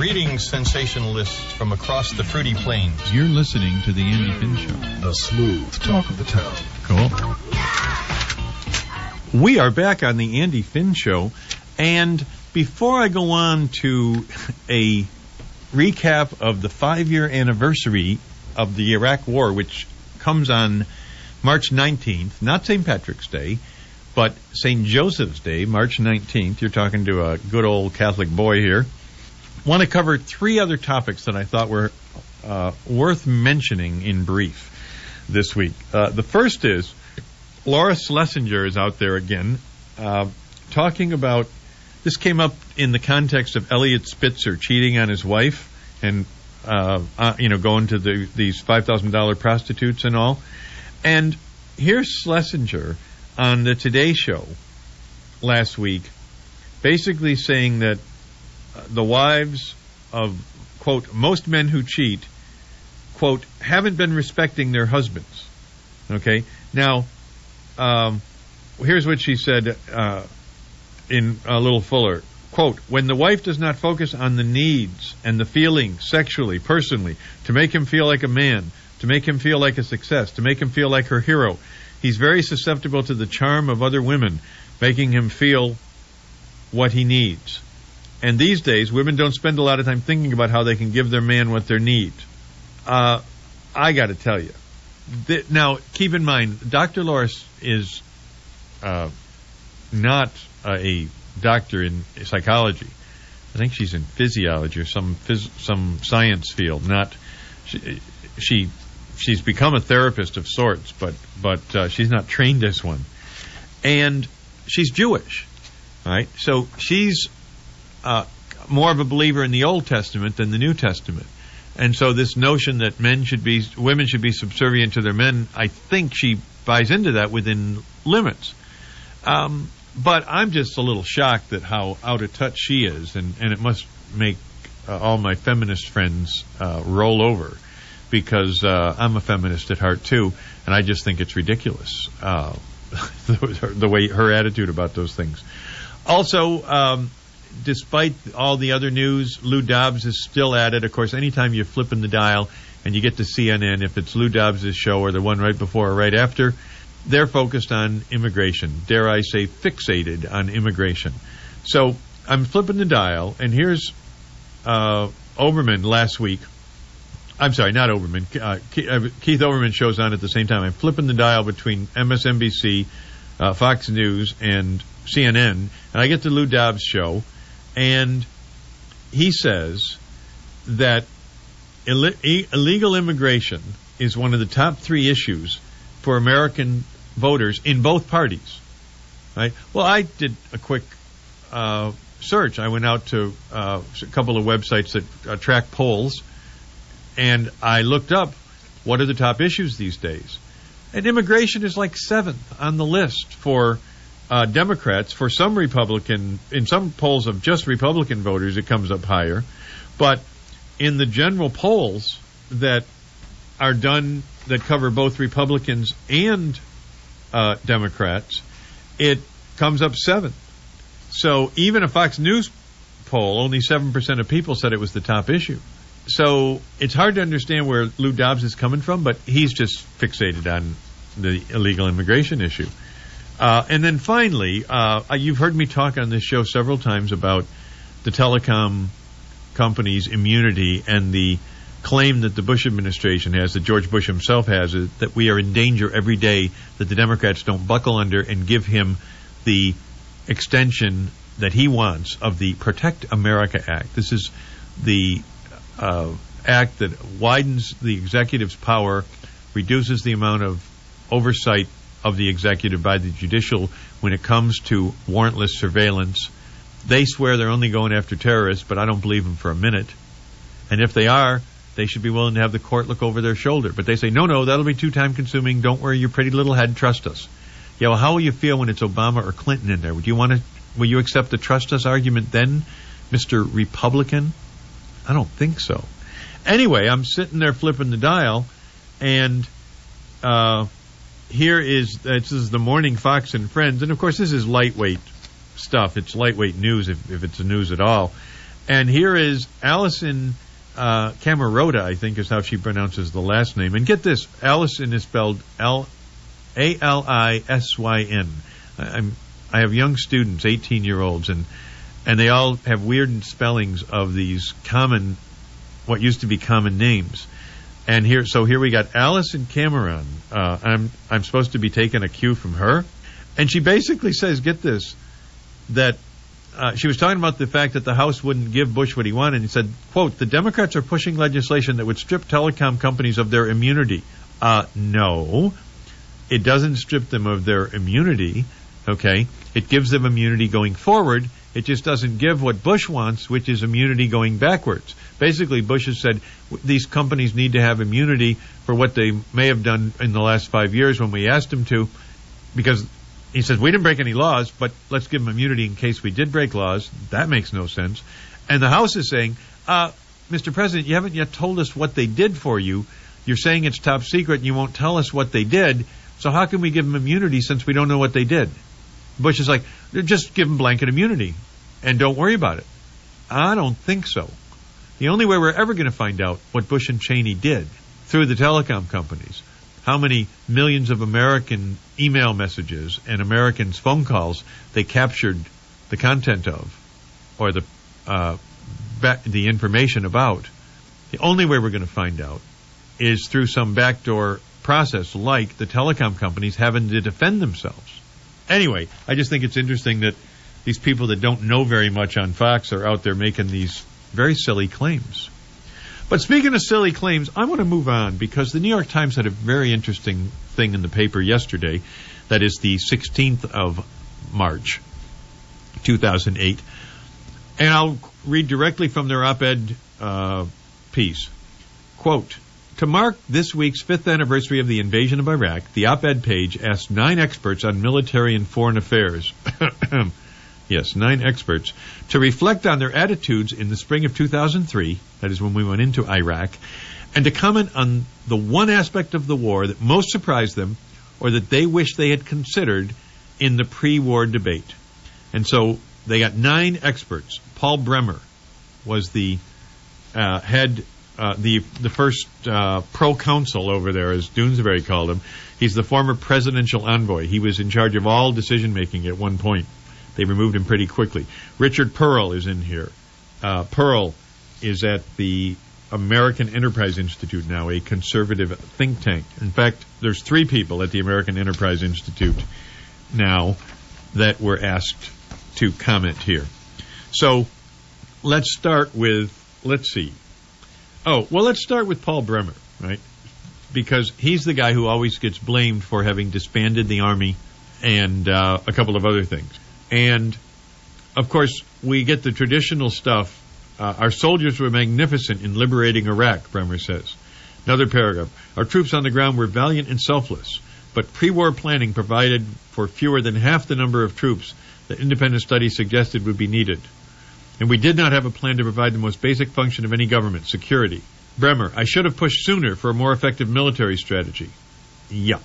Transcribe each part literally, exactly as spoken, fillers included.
Greetings, sensationalists from across the fruity plains. You're listening to The Andy Finn Show. The smooth talk of the town. Cool. We are back on The Andy Finn Show, and before I go on to a recap of the five-year anniversary of the Iraq War, which comes on March nineteenth, not Saint Patrick's Day, but Saint Joseph's Day, March nineteenth. You're talking to a good old Catholic boy here. I want to cover three other topics that I thought were uh, worth mentioning in brief this week. Uh, the first is Laura Schlesinger is out there again uh, talking about, this came up in the context of Elliot Spitzer cheating on his wife and, uh, uh, you know, going to the, these five thousand dollars prostitutes and all. And here's Schlesinger on the Today Show last week basically saying that the wives of, quote, most men who cheat, quote, haven't been respecting their husbands. Okay? Now, um, here's what she said uh, in a little fuller. Quote, when the wife does not focus on the needs and the feelings sexually, personally, to make him feel like a man, to make him feel like a success, to make him feel like her hero, he's very susceptible to the charm of other women, making him feel what he needs. And these days, women don't spend a lot of time thinking about how they can give their man what they need. Uh, I got to tell you. Th- now, keep in mind, Doctor Loris is uh, not uh, a doctor in psychology. I think she's in physiology or some phys- some science field. Not she, she she's become a therapist of sorts, but but uh, she's not trained as one. And she's Jewish, right? So she's uh, more of a believer in the Old Testament than the New Testament. And so this notion that men should be, women should be subservient to their men, I think she buys into that within limits. Um, but I'm just a little shocked at how out of touch she is, and, and it must make uh, all my feminist friends uh, roll over, because uh, I'm a feminist at heart too, and I just think it's ridiculous, uh, the, the way her attitude about those things. Also, um, despite all the other news, Lou Dobbs is still at it. Of course, anytime you're flipping the dial and you get to C N N, if it's Lou Dobbs' show or the one right before or right after, they're focused on immigration. Dare I say fixated on immigration. So I'm flipping the dial, and here's uh, Oberman last week. I'm sorry, not Oberman. Uh, Keith Olbermann shows on at the same time. I'm flipping the dial between M S N B C, uh, Fox News, and C N N, and I get the Lou Dobbs show. And he says that Ill- illegal immigration is one of the top three issues for American voters in both parties. Right? Well, I did a quick uh, search. I went out to uh, a couple of websites that uh, track polls, and I looked up what are the top issues these days. And immigration is like seventh on the list for Uh, Democrats. For some Republican, in some polls of just Republican voters, it comes up higher. But in the general polls that are done that cover both Republicans and uh, Democrats, it comes up seventh. So even a Fox News poll, only seven percent of people said it was the top issue. So it's hard to understand where Lou Dobbs is coming from, but he's just fixated on the illegal immigration issue. Uh, and then finally, uh, you've heard me talk on this show several times about the telecom company's immunity and the claim that the Bush administration has, that George Bush himself has, is that we are in danger every day, that the Democrats don't buckle under and give him the extension that he wants of the Protect America Act. This is the uh, act that widens the executive's power, reduces the amount of oversight of the executive by the judicial when it comes to warrantless surveillance. They swear they're only going after terrorists, but I don't believe them for a minute. And if they are, they should be willing to have the court look over their shoulder. But they say, no, no, that'll be too time-consuming. Don't worry your pretty little head. Trust us. Yeah, well, how will you feel when it's Obama or Clinton in there? Would you want to? Will you accept the trust us argument then, Mister Republican? I don't think so. Anyway, I'm sitting there flipping the dial, and uh, here is, this is the morning Fox and Friends, and of course this is lightweight stuff. It's lightweight news, if, if it's news at all. And here is Allison uh, Camerota, I think is how she pronounces the last name. And get this, Allison is spelled L A L I S Y N. I'm, I have young students, eighteen-year-olds, and and they all have weird spellings of these common, what used to be common names. And here, so here we got Allison Cameron. Uh, I'm I'm supposed to be taking a cue from her, and she basically says, get this, that uh, she was talking about the fact that the House wouldn't give Bush what he wanted. And he said, quote, "The Democrats are pushing legislation that would strip telecom companies of their immunity." Uh, no, it doesn't strip them of their immunity. Okay, it gives them immunity going forward. It just doesn't give what Bush wants, which is immunity going backwards. Basically, Bush has said these companies need to have immunity for what they may have done in the last five years when we asked them to, because he says we didn't break any laws, but let's give them immunity in case we did break laws. That makes no sense. And the House is saying, uh, Mister President, you haven't yet told us what they did for you. You're saying it's top secret and you won't tell us what they did. So how can we give them immunity since we don't know what they did? Bush is like, just give them blanket immunity and don't worry about it. I don't think so. The only way we're ever going to find out what Bush and Cheney did through the telecom companies, how many millions of American email messages and Americans' phone calls they captured the content of, or the uh, ba- the information about, the only way we're going to find out is through some backdoor process like the telecom companies having to defend themselves. Anyway, I just think it's interesting that these people that don't know very much on Fox are out there making these very silly claims. But speaking of silly claims, I want to move on because the New York Times had a very interesting thing in the paper yesterday. That is the sixteenth of March, two thousand eight. And I'll read directly from their op-ed uh, piece. Quote, "To mark this week's fifth anniversary of the invasion of Iraq, the op-ed page asked nine experts on military and foreign affairs, yes, nine experts, to reflect on their attitudes in the spring of two thousand three, that is when we went into Iraq, and to comment on the one aspect of the war that most surprised them or that they wish they had considered in the pre-war debate." And so they got nine experts. Paul Bremer was the uh, head Uh, the the first uh, pro-counsel over there, as Doonesbury called him. He's the former presidential envoy. He was in charge of all decision-making at one point. They removed him pretty quickly. Richard Pearl is in here. Uh, Pearl is at the American Enterprise Institute now, a conservative think tank. In fact, there's three people at the American Enterprise Institute now that were asked to comment here. So let's start with, let's see. Oh, well, let's start with Paul Bremer, right? Because he's the guy who always gets blamed for having disbanded the Army and uh, a couple of other things. And, of course, we get the traditional stuff. Uh, our soldiers were magnificent in liberating Iraq, Bremer says. Another paragraph. Our troops on the ground were valiant and selfless, but pre-war planning provided for fewer than half the number of troops that independent studies suggested would be needed. And we did not have a plan to provide the most basic function of any government, security. Bremer, I should have pushed sooner for a more effective military strategy. Yeah.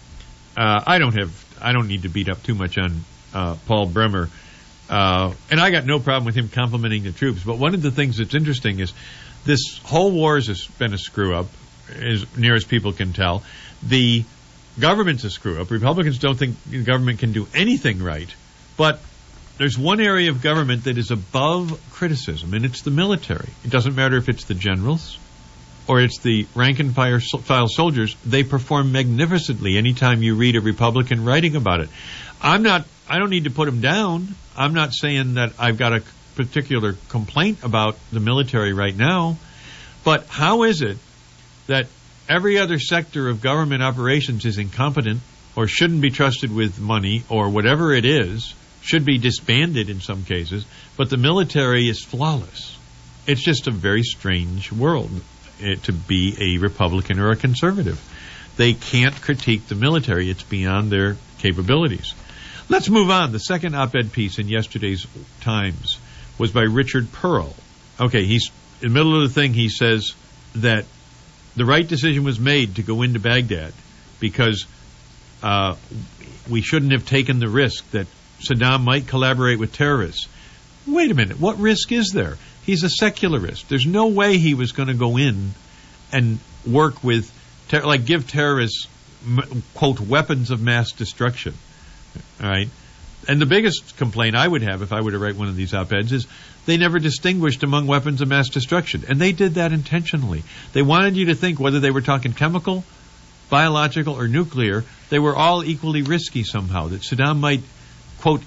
Uh, I don't have, I don't need to beat up too much on uh, Paul Bremer. Uh, and I got no problem with him complimenting the troops. But one of the things that's interesting is this whole war has been a screw-up, as near as people can tell. The government's a screw-up. Republicans don't think the government can do anything right. But there's one area of government that is above criticism, and it's the military. It doesn't matter if it's the generals or it's the rank-and-file soldiers. They perform magnificently anytime you read a Republican writing about it. I'm not, I don't need to put them down. I'm not saying that I've got a particular complaint about the military right now. But how is it that every other sector of government operations is incompetent or shouldn't be trusted with money or whatever it is, should be disbanded in some cases, but the military is flawless? It's just a very strange world it, to be a Republican or a conservative. They can't critique the military. It's beyond their capabilities. Let's move on. The second op-ed piece in yesterday's Times was by Richard Pearl. Okay, he's in the middle of the thing. He says that the right decision was made to go into Baghdad because uh, we shouldn't have taken the risk that Saddam might collaborate with terrorists. Wait a minute, what risk is there? He's a secularist. There's no way he was going to go in and work with, ter- like, give terrorists, m- quote, weapons of mass destruction. All right? And the biggest complaint I would have if I were to write one of these op-eds is they never distinguished among weapons of mass destruction. And they did that intentionally. They wanted you to think whether they were talking chemical, biological, or nuclear, they were all equally risky somehow, that Saddam might, quote,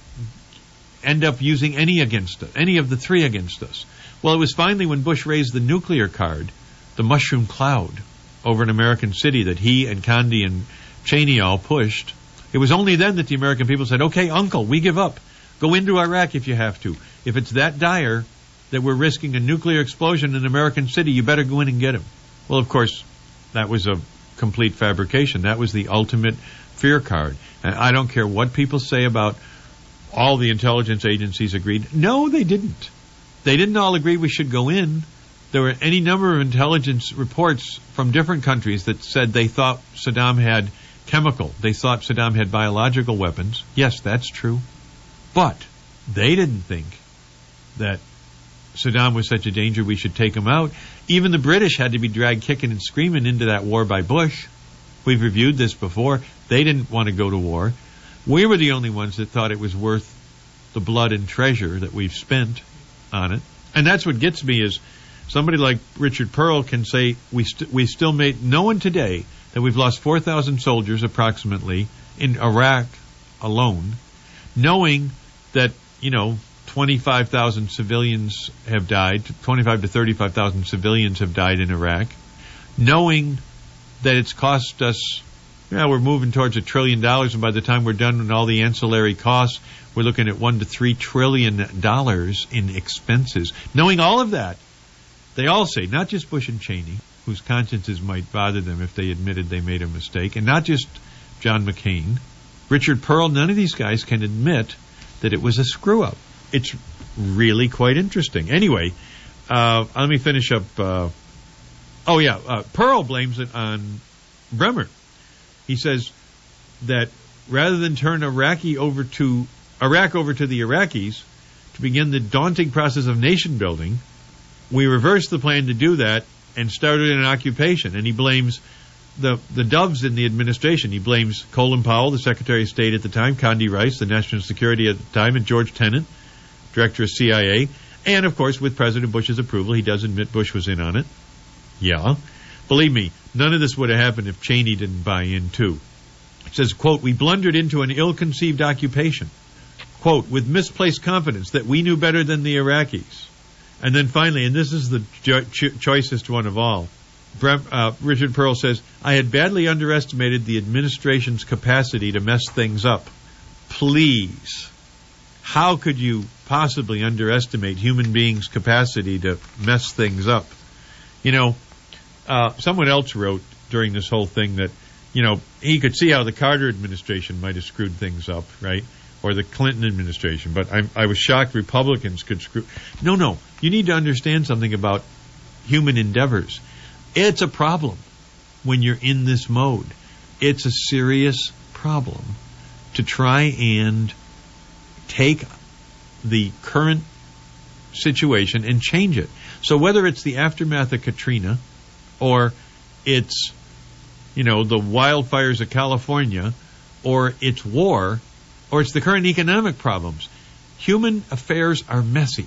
end up using any against us, any of the three against us. Well, it was finally when Bush raised the nuclear card, the mushroom cloud over an American city that he and Condi and Cheney all pushed. It was only then that the American people said, okay, uncle, we give up. Go into Iraq if you have to. If it's that dire that we're risking a nuclear explosion in an American city, you better go in and get him. Well, of course, that was a complete fabrication. That was the ultimate fear card. And I don't care what people say about all the intelligence agencies agreed. No, they didn't. They didn't all agree we should go in. There were any number of intelligence reports from different countries that said they thought Saddam had chemical. They thought Saddam had biological weapons. Yes, that's true. But they didn't think that Saddam was such a danger we should take him out. Even the British had to be dragged kicking and screaming into that war by Bush. We've reviewed this before. They didn't want to go to war. We were the only ones that thought it was worth the blood and treasure that we've spent on it. And that's what gets me is somebody like Richard Pearl can say we st- we still made, knowing today that we've lost four thousand soldiers approximately in Iraq alone, knowing that, you know, twenty-five thousand civilians have died, twenty-five to thirty-five thousand civilians have died in Iraq, knowing that it's cost us, yeah, we're moving towards a trillion dollars, and by the time we're done with all the ancillary costs, we're looking at one to three trillion dollars in expenses. Knowing all of that, they all say, not just Bush and Cheney, whose consciences might bother them if they admitted they made a mistake, and not just John McCain, Richard Pearl, none of these guys can admit that it was a screw-up. It's really quite interesting. Anyway, uh, let me finish up. Uh, oh, yeah, uh, Pearl blames it on Bremer. He says that rather than turn Iraqi over to Iraq over to the Iraqis to begin the daunting process of nation building, we reversed the plan to do that and started an occupation. And he blames the the doves in the administration. He blames Colin Powell, the Secretary of State at the time, Condi Rice, the National Security at the time, and George Tenet, Director of C I A. And, of course, with President Bush's approval, he does admit Bush was in on it. Yeah. Believe me, none of this would have happened if Cheney didn't buy in, too. It says, quote, we blundered into an ill-conceived occupation, quote, with misplaced confidence that we knew better than the Iraqis. And then finally, and this is the jo- cho- choicest one of all, Bre- uh, Richard Pearl says, I had badly underestimated the administration's capacity to mess things up. Please. How could you possibly underestimate human beings' capacity to mess things up? You know, uh, someone else wrote during this whole thing that, you know, he could see how the Carter administration might have screwed things up, right? Or the Clinton administration. But I, I was shocked Republicans could screw. No, no. You need to understand something about human endeavors. It's a problem when you're in this mode. It's a serious problem to try and take the current situation and change it. So whether it's the aftermath of Katrina or it's, you know, the wildfires of California or it's war or it's the current economic problems, human affairs are messy.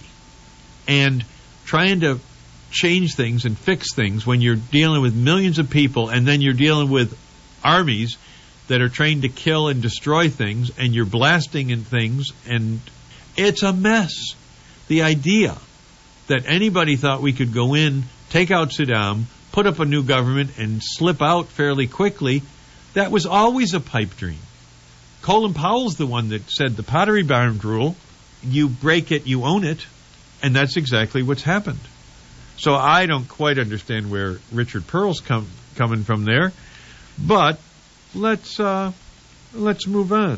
And trying to change things and fix things when you're dealing with millions of people and then you're dealing with armies that are trained to kill and destroy things and you're blasting in things, and it's a mess. The idea that anybody thought we could go in, take out Saddam, put up a new government, and slip out fairly quickly, that was always a pipe dream. Colin Powell's the one that said the Pottery Barn rule, you break it, you own it, and that's exactly what's happened. So I don't quite understand where Richard Pearl's com- coming from there, but let's uh, let's move on.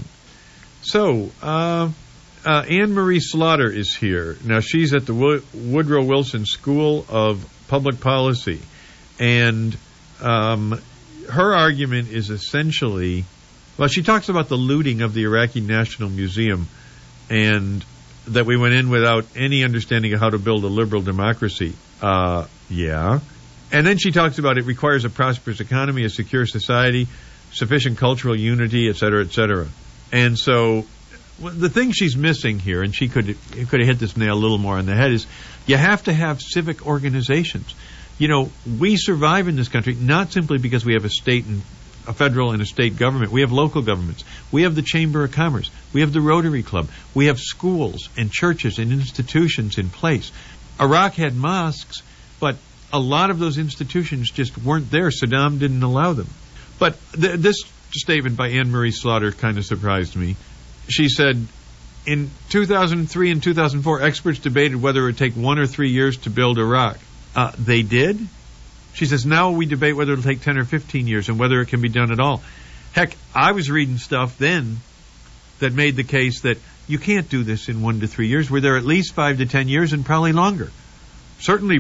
So uh, uh, Anne Marie Slaughter is here. Now she's at the Wo- Woodrow Wilson School of Public Policy, and um, her argument is essentially, well, she talks about the looting of the Iraqi National Museum, and that we went in without any understanding of how to build a liberal democracy. Uh, yeah. And then she talks about it requires a prosperous economy, a secure society, sufficient cultural unity, et cetera, et cetera. And so well, the thing she's missing here, and she could could have hit this nail a little more on the head, is you have to have civic organizations. You know, we survive in this country not simply because we have a state and a federal and a state government. We have local governments. We have the Chamber of Commerce. We have the Rotary Club. We have schools and churches and institutions in place. Iraq had mosques, but a lot of those institutions just weren't there. Saddam didn't allow them. But th- this statement by Anne Marie Slaughter kind of surprised me. She said, in two thousand three and two thousand four, experts debated whether it would take one or three years to build Iraq. Uh, they did? She says, now we debate whether it'll take ten or fifteen years and whether it can be done at all. Heck, I was reading stuff then that made the case that you can't do this in one to three years. We're there at least five to ten years and probably longer. Certainly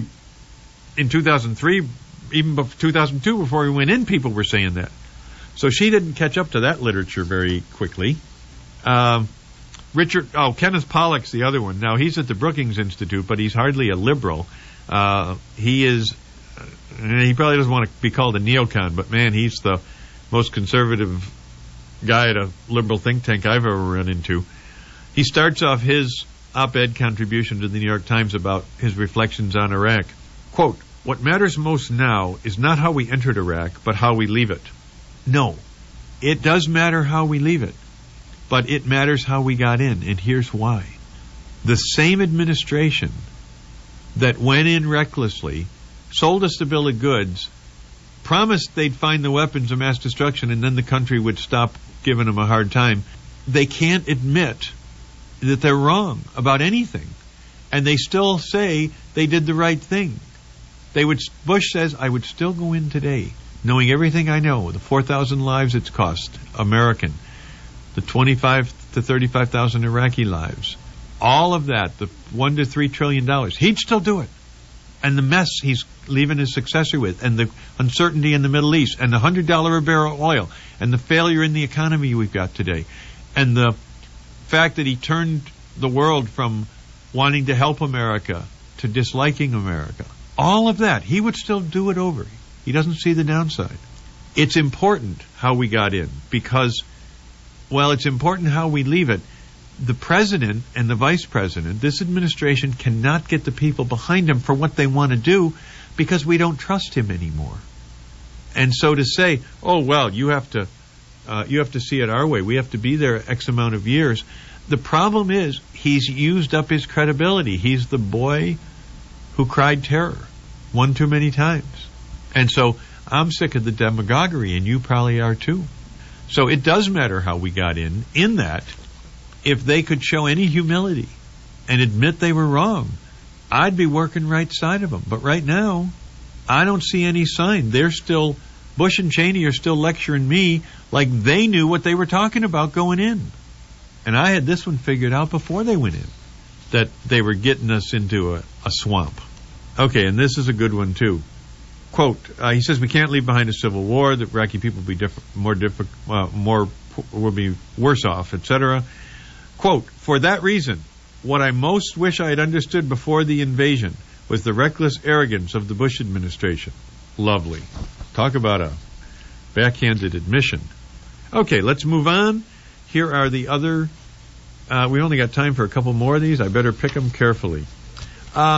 in two thousand three, even before two thousand two, before we went in, people were saying that. So she didn't catch up to that literature very quickly. Um, Richard, oh, Kenneth Pollock's the other one. Now, he's at the Brookings Institute, but he's hardly a liberal. Uh, he is, uh, he probably doesn't want to be called a neocon, but man, he's the most conservative guy at a liberal think tank I've ever run into. He starts off his op-ed contribution to the New York Times about his reflections on Iraq. Quote, what matters most now is not how we entered Iraq, but how we leave it. No, it does matter how we leave it, but it matters how we got in, and here's why. The same administration that went in recklessly, sold us the bill of goods, promised they'd find the weapons of mass destruction, and then the country would stop giving them a hard time. They can't admit that they're wrong about anything, and they still say they did the right thing. They would. Bush says, I would still go in today, knowing everything I know, the four thousand lives it's cost, American, the twenty-five to thirty-five thousand Iraqi lives, all of that, the one to three trillion dollars, he'd still do it. And the mess he's leaving his successor with, and the uncertainty in the Middle East, and the one hundred dollars a barrel oil, and the failure in the economy we've got today, and the fact that he turned the world from wanting to help America to disliking America. All of that, he would still do it over. He doesn't see the downside. It's important how we got in, because, well, it's important how we leave it. The president and the vice president, this administration cannot get the people behind him for what they want to do because we don't trust him anymore. And so to say, oh, well, you have to uh, you have to see it our way. We have to be there X amount of years. The problem is he's used up his credibility. He's the boy who cried terror one too many times. And so I'm sick of the demagoguery, and you probably are too. So it does matter how we got in, in that if they could show any humility and admit they were wrong, I'd be working right side of them. But right now, I don't see any sign. They're still, Bush and Cheney are still lecturing me like they knew what they were talking about going in. And I had this one figured out before they went in, that they were getting us into a, a swamp. Okay, and this is a good one too. Quote, uh, he says we can't leave behind a civil war, the Iraqi people will be diff- more, diff- uh, more will be worse off, et cetera. Quote, for that reason, what I most wish I had understood before the invasion was the reckless arrogance of the Bush administration. Lovely. Talk about a backhanded admission. Okay, let's move on. Here are the other, uh, we only got time for a couple more of these. I better pick them carefully. Uh,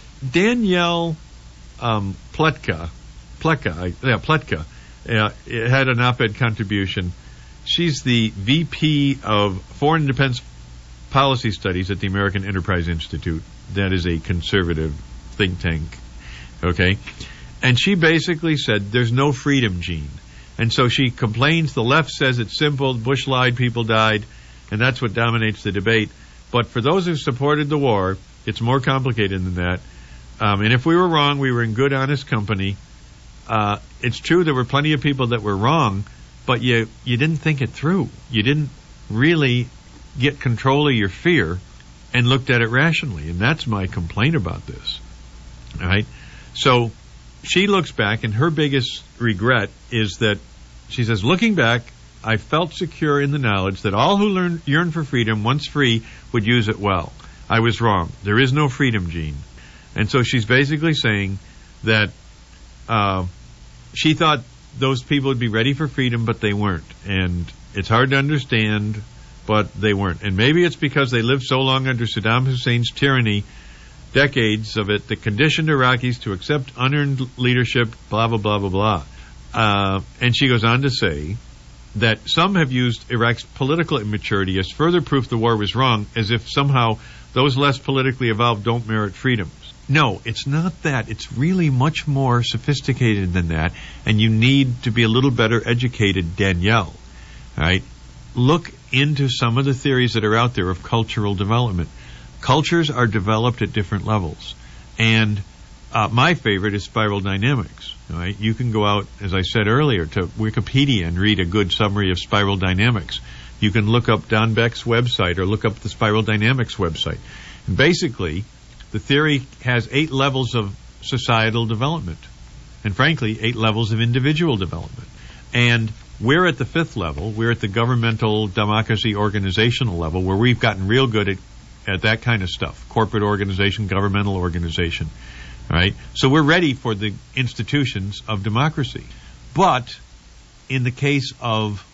Danielle um, Pletka, Pletka, yeah, Pletka, uh, had an op-ed contribution. She's the V P of Foreign Defense Policy Studies at the American Enterprise Institute. That is a conservative think tank. Okay? And she basically said there's no freedom gene. And so she complains the left says it's simple, Bush lied, people died, and that's what dominates the debate. But for those who supported the war, it's more complicated than that. Um, and if we were wrong, we were in good, honest company. Uh, it's true there were plenty of people that were wrong, but you you didn't think it through. You didn't really get control of your fear and looked at it rationally. And that's my complaint about this. All right? So she looks back, and her biggest regret is that she says, looking back, I felt secure in the knowledge that all who learn, yearn for freedom, once free, would use it well. I was wrong. There is no freedom, Gene. And so she's basically saying that uh, she thought those people would be ready for freedom, but they weren't. And it's hard to understand, but they weren't. And maybe it's because they lived so long under Saddam Hussein's tyranny, decades of it, that conditioned Iraqis to accept unearned leadership, blah, blah, blah, blah, blah. Uh, and she goes on to say that some have used Iraq's political immaturity as further proof the war was wrong, as if somehow those less politically evolved don't merit freedoms. No, it's not that. It's really much more sophisticated than that, and you need to be a little better educated, Danielle. All right? Look into some of the theories that are out there of cultural development. Cultures are developed at different levels, and uh, my favorite is spiral dynamics. All right? You can go out, as I said earlier, to Wikipedia and read a good summary of spiral dynamics. You can look up Don Beck's website or look up the Spiral Dynamics website. And basically, the theory has eight levels of societal development, and frankly, eight levels of individual development. And we're at the fifth level. We're at the governmental democracy organizational level, where we've gotten real good at, at that kind of stuff, corporate organization, governmental organization. All right? So we're ready for the institutions of democracy. But in the case of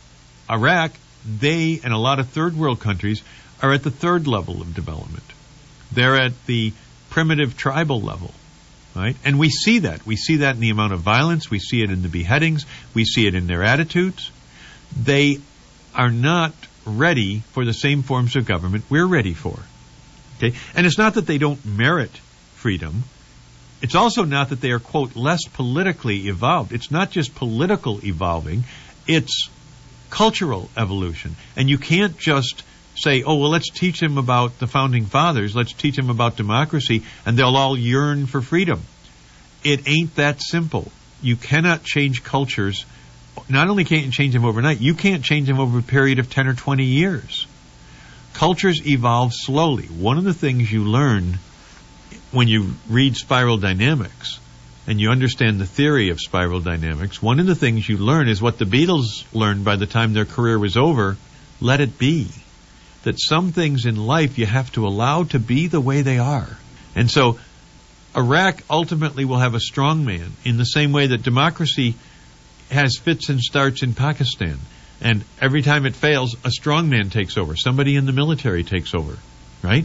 Iraq, they and a lot of third world countries are at the third level of development. They're at the primitive tribal level, right? And we see that. We see that in the amount of violence. We see it in the beheadings. We see it in their attitudes. They are not ready for the same forms of government we're ready for. Okay? And it's not that they don't merit freedom. It's also not that they are, quote, less politically evolved. It's not just political evolving. It's cultural evolution. And you can't just say, oh, well, let's teach them about the founding fathers, let's teach them about democracy, and they'll all yearn for freedom. It ain't that simple. You cannot change cultures. Not only can't you change them overnight, you can't change them over a period of ten or twenty years. Cultures evolve slowly. One of the things you learn when you read spiral dynamics and you understand the theory of spiral dynamics, one of the things you learn is what the Beatles learned by the time their career was over: let it be. That some things in life you have to allow to be the way they are. And so Iraq ultimately will have a strong man in the same way that democracy has fits and starts in Pakistan. And every time it fails, a strong man takes over. Somebody in the military takes over, right?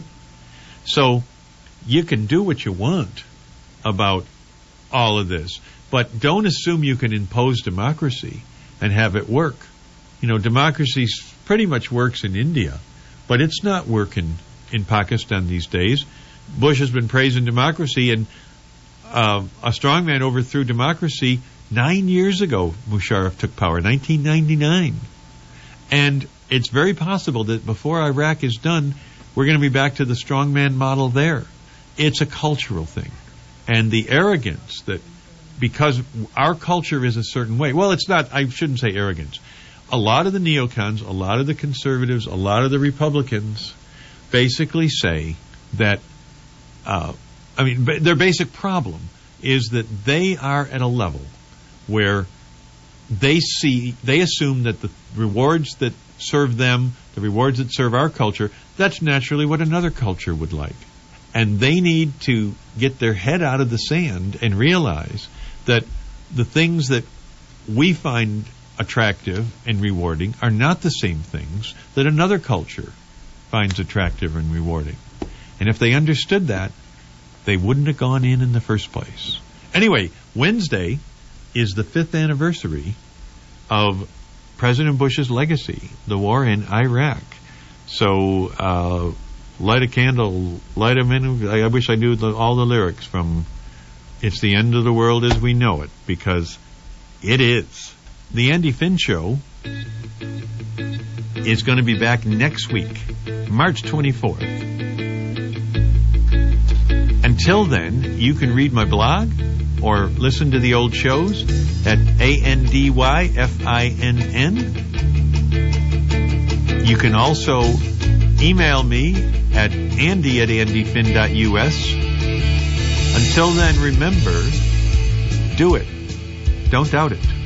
So you can do what you want about all of this, but don't assume you can impose democracy and have it work. You know, democracy pretty much works in India, but it's not working in Pakistan these days. Bush has been praising democracy, and uh, a strongman overthrew democracy nine years ago. Musharraf took power, nineteen ninety-nine. And it's very possible that before Iraq is done, we're going to be back to the strongman model there. It's a cultural thing. And the arrogance that because our culture is a certain way, well, it's not, I shouldn't say arrogance. A lot of the neocons, a lot of the conservatives, a lot of the Republicans basically say that, uh, I mean, their basic problem is that they are at a level where they see, they assume that the rewards that serve them, the rewards that serve our culture, that's naturally what another culture would like. And they need to get their head out of the sand and realize that the things that we find attractive and rewarding are not the same things that another culture finds attractive and rewarding. And if they understood that, they wouldn't have gone in in the first place. Anyway, Wednesday is the fifth anniversary of President Bush's legacy, the war in Iraq. So, uh, light a candle, light a minute. I wish I knew the, all the lyrics from It's the End of the World as We Know It, because it is. The Andy Finn Show is going to be back next week, March twenty-fourth. Until then, you can read my blog or listen to the old shows at A N D Y F I N N. You can also email me at andy at andy fin dot U S. Until then, remember, do it. Don't doubt it.